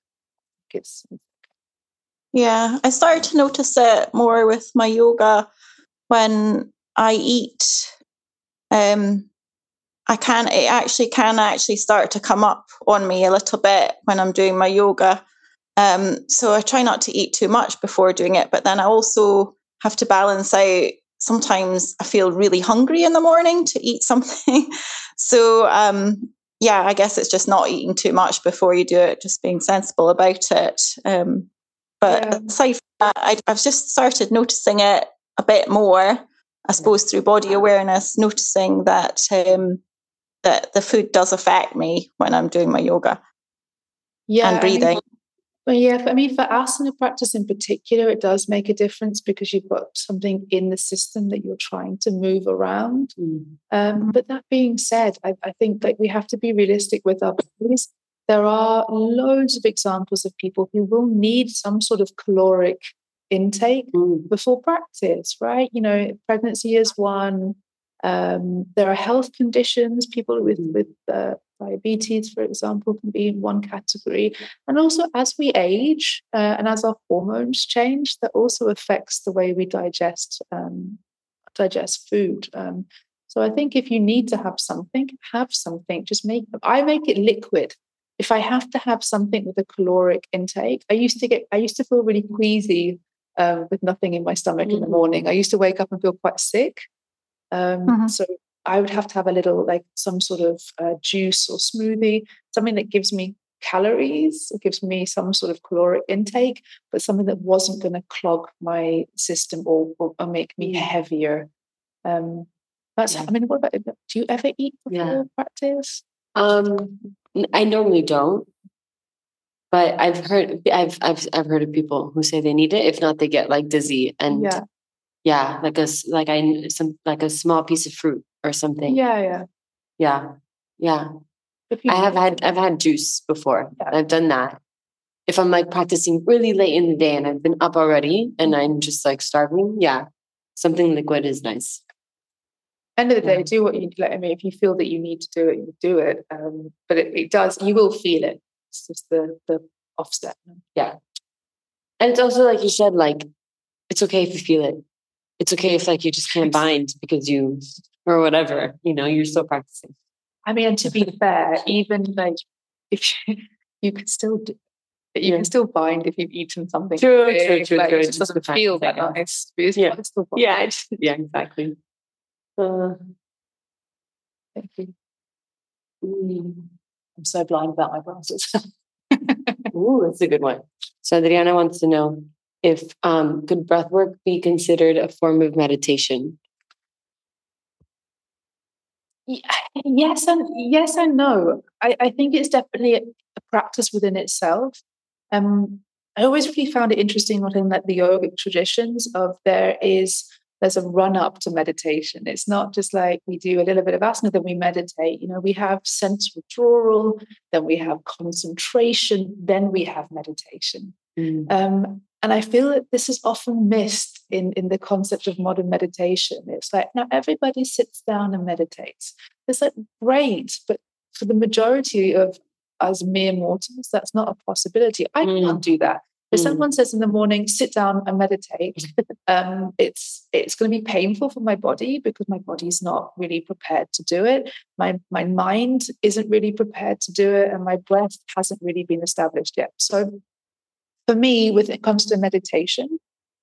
Speaker 5: Yeah, I started to notice it more with my yoga when I eat. It can actually start to come up on me a little bit when I'm doing my yoga. So I try not to eat too much before doing it, but then I also have to balance out. Sometimes I feel really hungry in the morning to eat something. So I guess it's just not eating too much before you do it, just being sensible about it. Aside from that, I've just started noticing it a bit more, I suppose, through body awareness, noticing that that the food does affect me when I'm doing my yoga and breathing.
Speaker 3: For asana practice in particular, it does make a difference, because you've got something in the system that you're trying to move around. But that being said, I think that we have to be realistic with our bodies. There are loads of examples of people who will need some sort of caloric intake before practice, right? Pregnancy is one. There are health conditions. People with diabetes, for example, can be in one category. And also, as we age and as our hormones change, that also affects the way we digest food. So I think if you need to have something. I make it liquid. If I have to have something with a caloric intake, I used to feel really queasy with nothing in my stomach in the morning. I used to wake up and feel quite sick. So I would have to have a little, like some sort of juice or smoothie, something that gives me calories, it gives me some sort of caloric intake, but something that wasn't going to clog my system or make me heavier. What about, do you ever eat before practice?
Speaker 2: I normally don't, but I've heard of people who say they need it. If not, they get like dizzy and like a small piece of fruit or something.
Speaker 3: Yeah.
Speaker 2: I've had juice before. I've done that. If I'm like practicing really late in the day and I've been up already and I'm just like starving, something liquid is nice.
Speaker 3: End of the day, do what you like. I mean, if you feel that you need to do it, you do it. But it does. You will feel it. It's just the offset.
Speaker 2: Yeah, and it's also like you said, like it's okay if you feel it. It's okay if like you just can't bind because you or whatever. You're still practicing.
Speaker 3: I mean, and to be fair, even like if you can still do. You can still bind if you've eaten something.
Speaker 2: True.
Speaker 3: It just doesn't feel that nice.
Speaker 2: Exactly.
Speaker 3: Thank you. I'm so blind about my glasses.
Speaker 2: Ooh, that's a good one. So Adriana wants to know if could breath work be considered a form of meditation?
Speaker 3: Yes and no. I think it's definitely a practice within itself. I always really found it interesting, not in the yogic traditions, of there is there's a run up to meditation. It's not just like we do a little bit of asana, then we meditate. We have sense withdrawal, then we have concentration, then we have meditation. And I feel that this is often missed in the concept of modern meditation. It's like, now everybody sits down and meditates. It's like, great, but for the majority of us mere mortals, that's not a possibility. I can't do that. If someone says in the morning, sit down and meditate, it's going to be painful for my body because my body's not really prepared to do it. My mind isn't really prepared to do it, and my breath hasn't really been established yet. So for me, when it comes to meditation,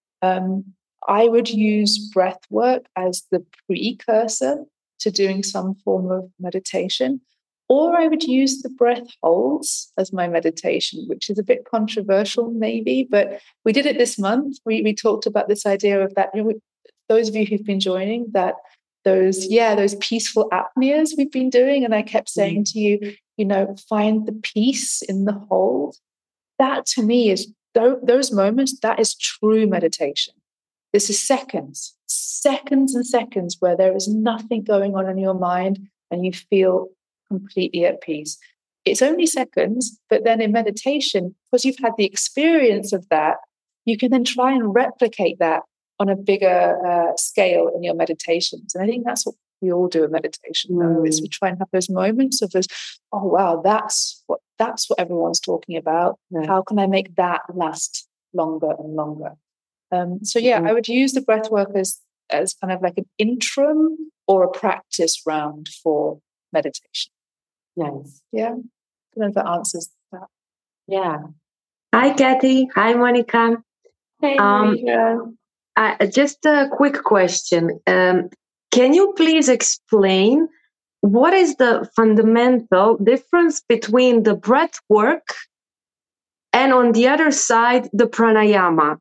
Speaker 3: I would use breath work as the precursor to doing some form of meditation. Or I would use the breath holds as my meditation, which is a bit controversial maybe, but we did it this month. We talked about this idea of that, those of you who've been joining, that those peaceful apneas we've been doing. And I kept saying to you, find the peace in the hold. That to me is those moments, that is true meditation. This is seconds and seconds where there is nothing going on in your mind and you feel completely at peace. It's only seconds, but then in meditation, because you've had the experience of that, you can then try and replicate that on a bigger scale in your meditations. And I think that's what we all do in meditation, though, is we try and have those moments of this, oh wow, that's what everyone's talking about. Yeah. How can I make that last longer and longer? I would use the breath work as kind of like an interim or a practice round for meditation.
Speaker 2: Nice.
Speaker 3: Yeah. I don't know if that answers that.
Speaker 2: Yeah.
Speaker 6: Hi, Kathy. Hi, Monica.
Speaker 2: Hey, Monica.
Speaker 6: Just a quick question. Can you please explain what is the fundamental difference between the breath work and on the other side, the pranayama?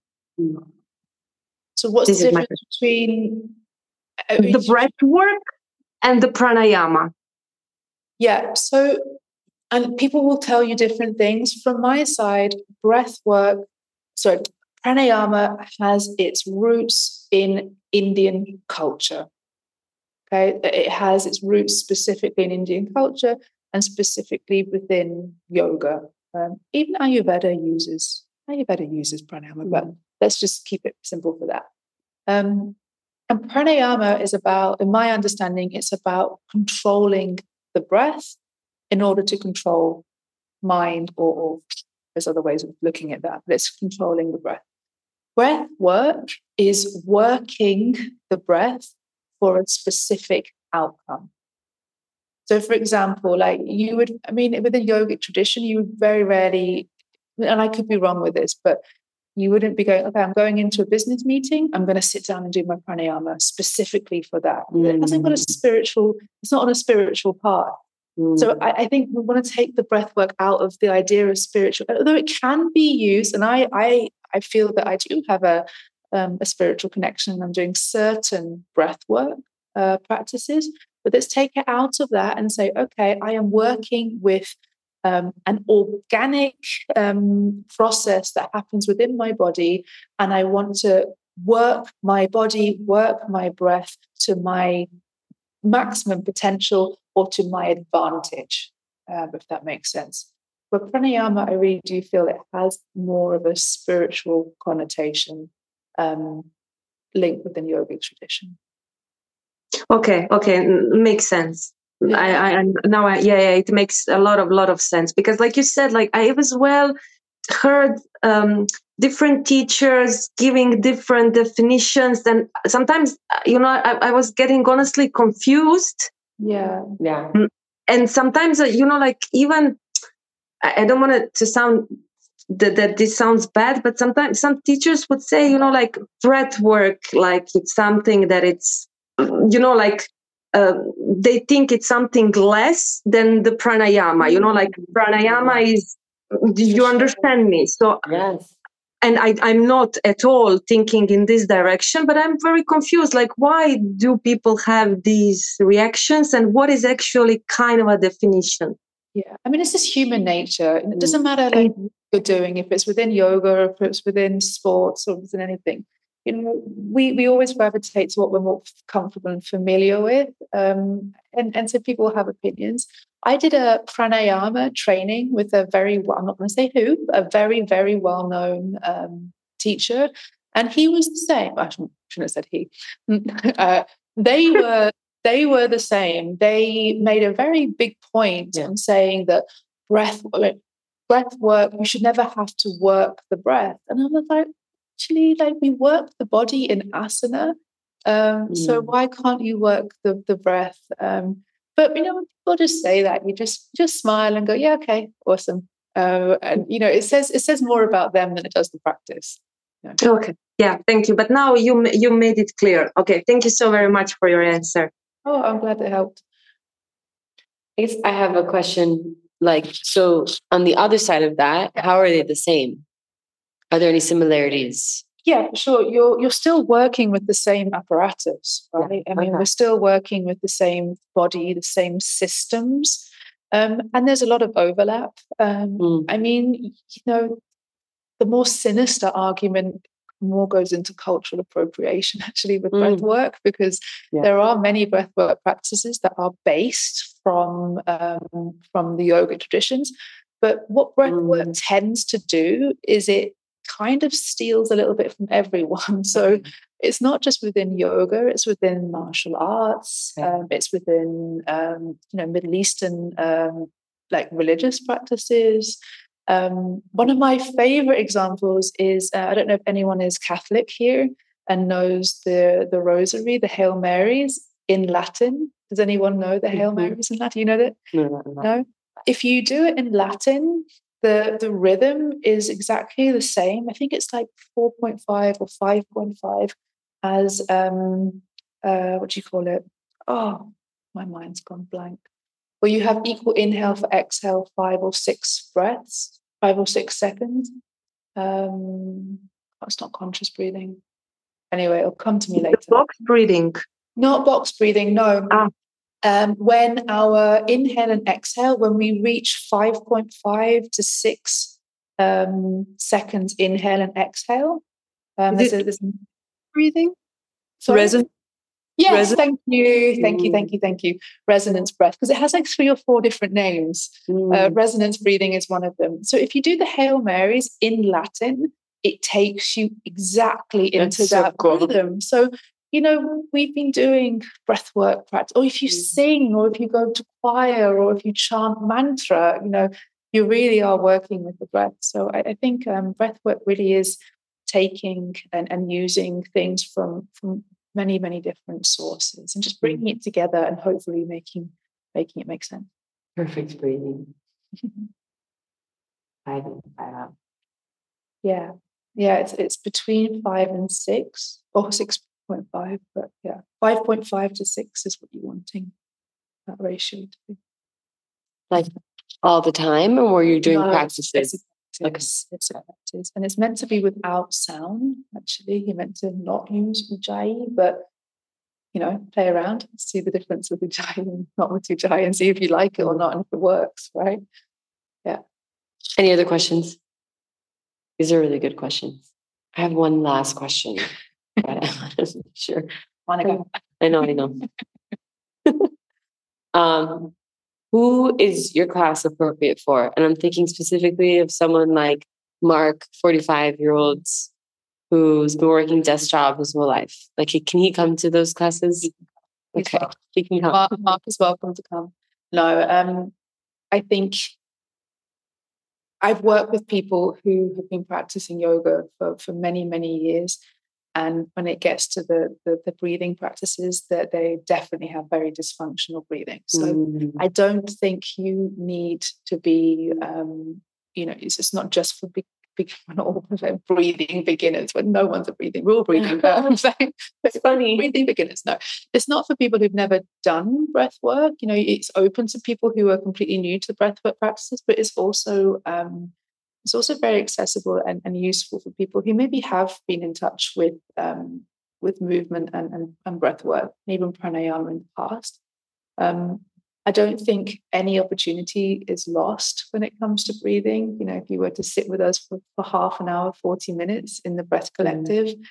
Speaker 3: So what's the difference between
Speaker 6: the breath work and the pranayama?
Speaker 3: Yeah, so, and people will tell you different things. From my side, pranayama has its roots in Indian culture. Okay, it has its roots specifically in Indian culture and specifically within yoga. Even Ayurveda uses pranayama, but let's just keep it simple for that. And pranayama is about, in my understanding, it's about controlling the breath in order to control mind, or there's other ways of looking at that, but it's controlling the breath. Breath work is working the breath for a specific outcome. So for example, like within yogic tradition, you would very rarely, and I could be wrong with this, but you wouldn't be going, okay, I'm going into a business meeting, I'm going to sit down and do my pranayama specifically for that. It hasn't got it's not on a spiritual path. So I think we want to take the breath work out of the idea of spiritual, although it can be used. And I feel that I do have a spiritual connection. I'm doing certain breath work practices, but let's take it out of that and say, okay, I am working with an organic process that happens within my body, and I want to work my body, work my breath to my maximum potential or to my advantage, if that makes sense. But pranayama, I really do feel it has more of a spiritual connotation linked within yogic tradition.
Speaker 6: Okay, makes sense. Yeah. It makes a lot of sense, because like you said, like I have as well heard different teachers giving different definitions, and sometimes I was getting honestly confused.
Speaker 3: Yeah.
Speaker 6: And sometimes like even I don't want it to sound that this sounds bad, but sometimes some teachers would say like breath work, like it's something that it's they think it's something less than the pranayama, like pranayama is, do you understand me? So
Speaker 2: yes.
Speaker 6: And I'm not at all thinking in this direction, but I'm very confused. Like, why do people have these reactions, and what is actually kind of a definition?
Speaker 3: Yeah, I mean, it's just human nature. And it doesn't matter like what you're doing, if it's within yoga or if it's within sports or within anything. we always gravitate to what we're more comfortable and familiar with. And so people have opinions. I did a pranayama training with I'm not going to say who, but a very, very well-known teacher. And he was the same. I shouldn't have said he. They were the same. They made a very big point on saying that breath work, you should never have to work the breath. And I was like, actually, like, we work the body in asana. So why can't you work the breath? But when people just say that, you just smile and go, yeah, okay, awesome. And it says more about them than it does the practice. Yeah.
Speaker 6: Okay, yeah, thank you. But now you made it clear. Okay, thank you so very much for your answer.
Speaker 3: Oh, I'm glad it helped.
Speaker 2: I guess I have a question. So on the other side of that, how are they the same? Are there any similarities?
Speaker 3: Yeah, sure. You're still working with the same apparatus, right?
Speaker 2: Yeah.
Speaker 3: I mean, we're still working with the same body, the same systems, and there's a lot of overlap. I mean, the more sinister argument more goes into cultural appropriation, actually, with breath work, because there are many breath work practices that are based from the yoga traditions. But what breath work tends to do is it kind of steals a little bit from everyone. So it's not just within yoga, it's within martial arts, it's within Middle Eastern religious practices. One of my favorite examples is I don't know if anyone is Catholic here and knows the rosary, the Hail Marys in Latin. Does anyone know the Hail Marys in Latin? You know that? No? If you do it in Latin, the rhythm is exactly the same. I think it's like 4.5 or 5.5 as what do you call it? Oh, my mind's gone blank. Well, you have equal inhale for exhale, 5 or 6 breaths, 5 or 6 seconds. That's not conscious breathing. Anyway, it'll come to me later.
Speaker 6: Box breathing.
Speaker 3: Not box breathing, no. When our inhale and exhale, when we reach 5.5 to 6 seconds inhale and exhale, there's
Speaker 6: breathing.
Speaker 3: Resonance. Yes, thank you. Resonance breath, because it has like 3 or 4 different names. Resonance breathing is one of them. So if you do the Hail Marys in Latin, it takes you exactly into that rhythm. So, we've been doing breath work practice, or if you sing, or if you go to choir, or if you chant mantra, you really are working with the breath. So I think breath work really is taking and using things from many, many different sources and just bringing it together and hopefully making it make sense.
Speaker 2: Perfect breathing.
Speaker 3: Yeah. It's between 5 and 6 or 6.5, but 5.5 to 6 is what you're wanting that ratio to be.
Speaker 2: Like all the time, or were you doing practices?
Speaker 3: It's a practice, and it's meant to be without sound. Actually, you're meant to not use ujjayi, but play around, see the difference with ujjayi and not with ujjayi, and see if you like it or not, and if it works, right? Yeah.
Speaker 2: Any other questions? These are really good questions. I have one last question, but I'm not sure. I know. Who is your class appropriate for? And I'm thinking specifically of someone like Mark, 45-year-old, who's been working desk job his whole life. Like, can he come to those classes? Okay, he can come.
Speaker 3: Mark is welcome to come. No, I think I've worked with people who have been practicing yoga for many, many years. And when it gets to the breathing practices, that they definitely have very dysfunctional breathing. So I don't think you need to be, it's not just for breathing beginners, when no one's a breathing. We're all breathing. It's funny. Breathing beginners. No, it's not for people who've never done breath work. It's open to people who are completely new to the breath work practices, but it's also very accessible and useful for people who maybe have been in touch with movement and breath work, even pranayama in the past. I don't think any opportunity is lost when it comes to breathing. If you were to sit with us for half an hour, 40 minutes in the Breath Collective,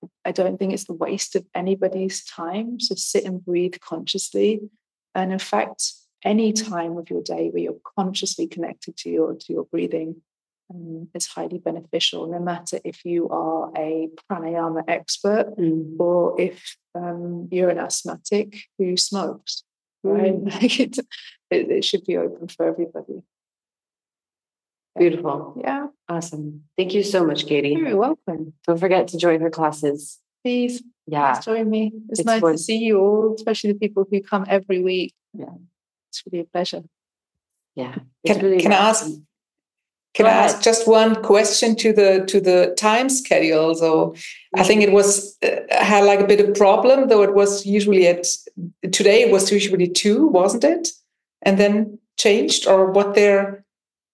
Speaker 3: I don't think it's the waste of anybody's time. So sit and breathe consciously. And in fact, any time of your day where you're consciously connected to your breathing is highly beneficial, no matter if you are a pranayama expert or if you're an asthmatic who smokes, right? Like it should be open for everybody.
Speaker 2: Beautiful.
Speaker 3: Yeah.
Speaker 2: Awesome. Thank you so much, Katie.
Speaker 3: You're welcome.
Speaker 2: Don't forget to join her classes.
Speaker 3: Please.
Speaker 2: Yeah.
Speaker 3: Please join me. It's nice
Speaker 2: fun.
Speaker 3: to see you all, especially the people who come every week.
Speaker 2: Yeah.
Speaker 3: It's really a pleasure.
Speaker 2: Yeah.
Speaker 7: Can I ask just one question to the time schedule? So I think it was had like a bit of problem, though it was usually today it was usually 2, wasn't it? And then changed, or what their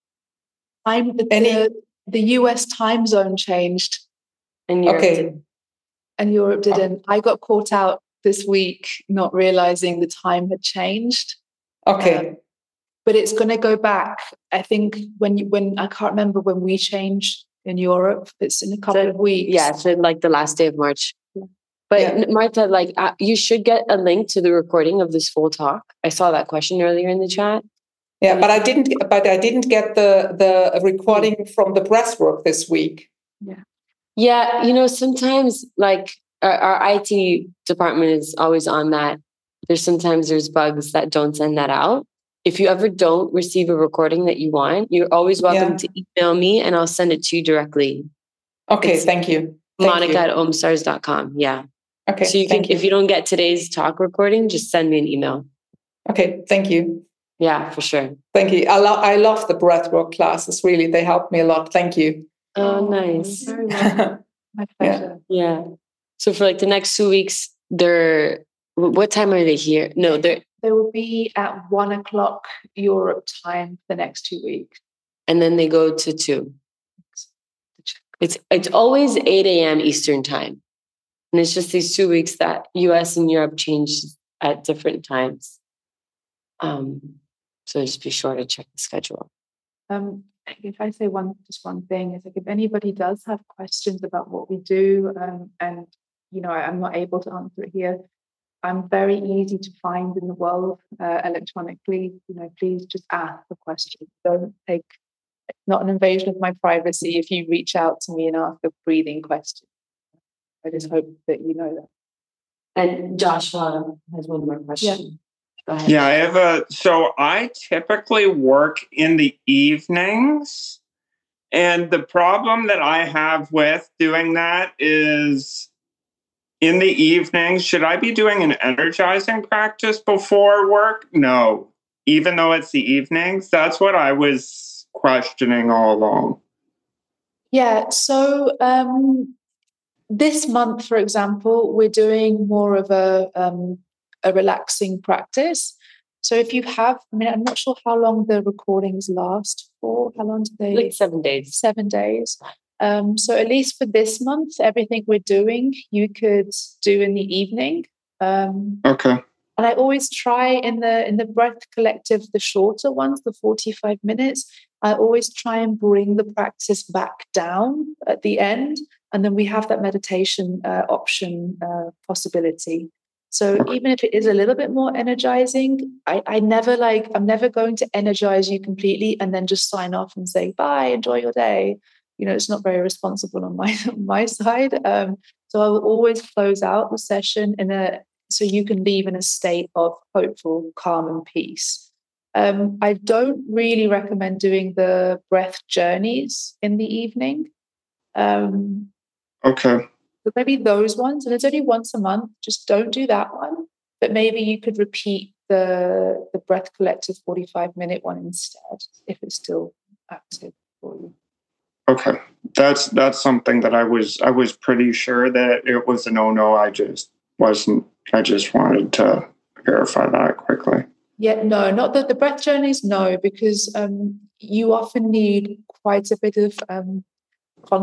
Speaker 3: the US time zone changed.
Speaker 2: And Europe didn't.
Speaker 3: And Europe didn't. I got caught out this week not realizing the time had changed.
Speaker 7: Okay.
Speaker 3: But it's going to go back. I think when I can't remember when we change in Europe. It's in a couple of weeks.
Speaker 2: Yeah, so like the last day of March. But Martha, like you should get a link to the recording of this full talk. I saw that question earlier in the chat.
Speaker 7: Yeah, but I didn't get the recording from the breathwork this week.
Speaker 2: Yeah, sometimes like our IT department is always on that. There's bugs that don't send that out. If you ever don't receive a recording that you want, you're always welcome to email me and I'll send it to you directly.
Speaker 7: Okay, thank you.
Speaker 2: Monica@omstars.com. Yeah.
Speaker 7: Okay.
Speaker 2: So if you don't get today's talk recording, just send me an email.
Speaker 7: Okay, thank you.
Speaker 2: Yeah, for sure.
Speaker 7: Thank you. I love the breathwork classes. Really, they helped me a lot. Thank you.
Speaker 2: Oh, nice.
Speaker 3: Very well. My pleasure.
Speaker 2: Yeah. So for like the next 2 weeks, what time are they here? No, they
Speaker 3: will be at 1:00 Europe time the next 2 weeks.
Speaker 2: And then they go to 2. It's always 8 a.m. Eastern time. And it's just these 2 weeks that US and Europe changed at different times. So just be sure to check the schedule.
Speaker 3: If I say one thing, is like if anybody does have questions about what we do, and I'm not able to answer it here, I'm very easy to find in the world electronically. Please just ask the question. Don't take. It's not an invasion of my privacy if you reach out to me and ask a breathing question. I just hope that you know that.
Speaker 2: And Joshua has one more question.
Speaker 4: Yeah, I typically work in the evenings, and the problem that I have with doing that is in the evenings, should I be doing an energizing practice before work? No, even though it's the evenings. That's what I was questioning all along.
Speaker 3: Yeah, so this month, for example, we're doing more of a relaxing practice. So if you have, I'm not sure how long the recordings last for. How long do they?
Speaker 2: Like 7 days.
Speaker 3: 7 days. So at least for this month, everything we're doing, you could do in the evening.
Speaker 4: Okay.
Speaker 3: And I always try in the breath collective, the shorter ones, the 45 minutes, I always try and bring the practice back down at the end. And then we have that meditation option possibility. So even if it is a little bit more energizing, I'm never going to energize you completely and then just sign off and say, bye, enjoy your day. It's not very responsible on my side. So I will always close out the session so you can leave in a state of hopeful, calm, and peace. I don't really recommend doing the breath journeys in the evening.
Speaker 4: Okay.
Speaker 3: But maybe those ones, and it's only once a month. Just don't do that one. But maybe you could repeat the breath collective 45-minute one instead, if it's still active for you.
Speaker 4: Okay, that's something that I was pretty sure that it was a no. I just wasn't. I just wanted to verify that quickly.
Speaker 3: Yeah, no, not the breath journeys. No, because you often need quite a bit of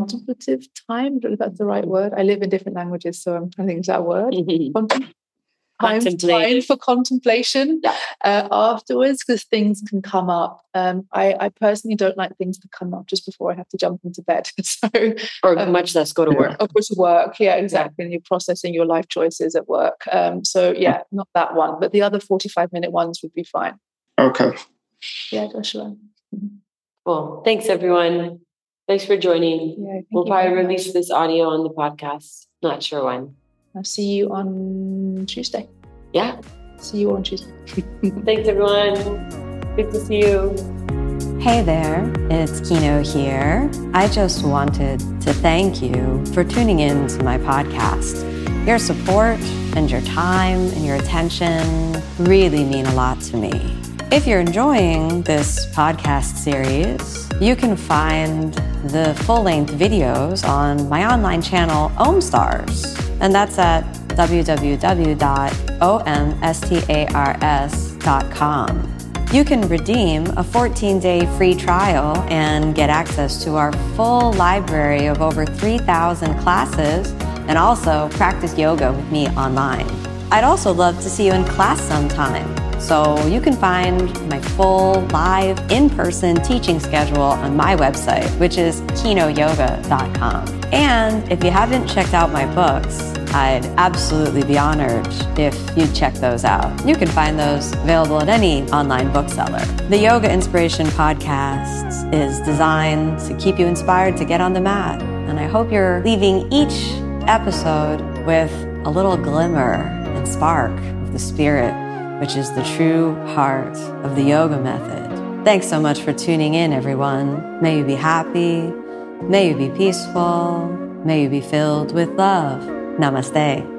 Speaker 3: contemplative time. I don't know if that's the right word. I live in different languages, so I'm trying to think of that word. time for contemplation afterwards, because things can come up. I personally don't like things to come up just before I have to jump into bed.
Speaker 2: Or much less go to work.
Speaker 3: Or go to work, yeah, exactly. And you're processing your life choices at work. Not that one, but the other 45-minute ones would be fine.
Speaker 4: Okay.
Speaker 3: Yeah, Joshua.
Speaker 2: Cool. Thanks, everyone. Thanks for joining.
Speaker 3: Yeah,
Speaker 2: we'll probably release this audio on the podcast. Not sure when.
Speaker 3: I'll see you on Tuesday.
Speaker 2: Yeah.
Speaker 3: See you on Tuesday.
Speaker 2: Thanks, everyone. Good to see you.
Speaker 1: Hey there, it's Kino here. I just wanted to thank you for tuning in to my podcast. Your support and your time and your attention really mean a lot to me. If you're enjoying this podcast series, you can find the full-length videos on my online channel, OmStars, and that's at www.omstars.com. You can redeem a 14-day free trial and get access to our full library of over 3,000 classes and also practice yoga with me online. I'd also love to see you in class sometime. So you can find my full live in-person teaching schedule on my website, which is kinoyoga.com. And if you haven't checked out my books, I'd absolutely be honored if you'd check those out. You can find those available at any online bookseller. The Yoga Inspiration Podcast is designed to keep you inspired to get on the mat. And I hope you're leaving each episode with a little glimmer and spark of the spirit, which is the true heart of the yoga method. Thanks so much for tuning in, everyone. May you be happy. May you be peaceful. May you be filled with love. Namaste.